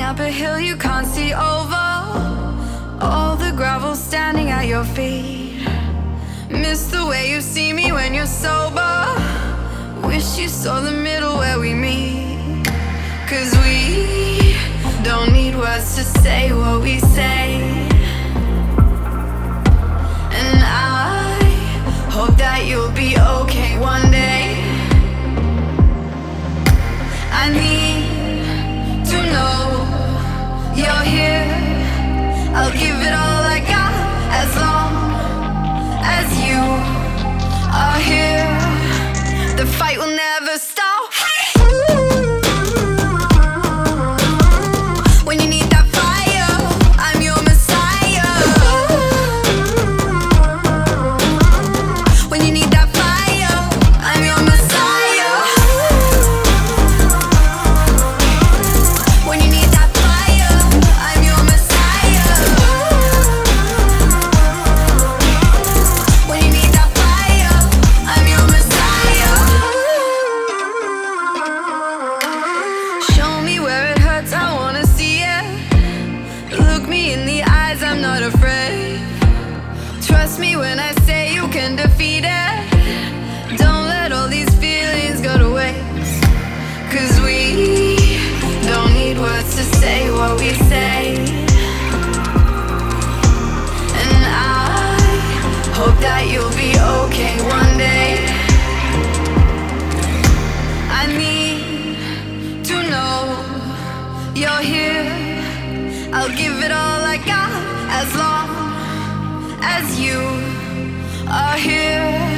up a hill you can't see over. All the gravel standing at your feet. Miss the way you see me when you're sober. Wish you saw the middle where we meet. 'Cause we don't need words to say what we say. And I hope that you'll be okay one day. I need to know you're here. I'll give it all I got as long as you are here. The fight will never stop. When you need that fire, I'm your messiah. When you need that fire, I'm your messiah. When you need that fire, I'm your messiah. When you need that fire, I'm your messiah. Show me where it hurts, I wanna see it. Look me in the eyes, I'm not afraid. Trust me when I say you can defeat it. Don't let all these feelings go to waste. 'Cause we don't need words to say what we say. And I hope that you'll be okay one day. I need to know you're here. I'll give it all I got as long as you are here.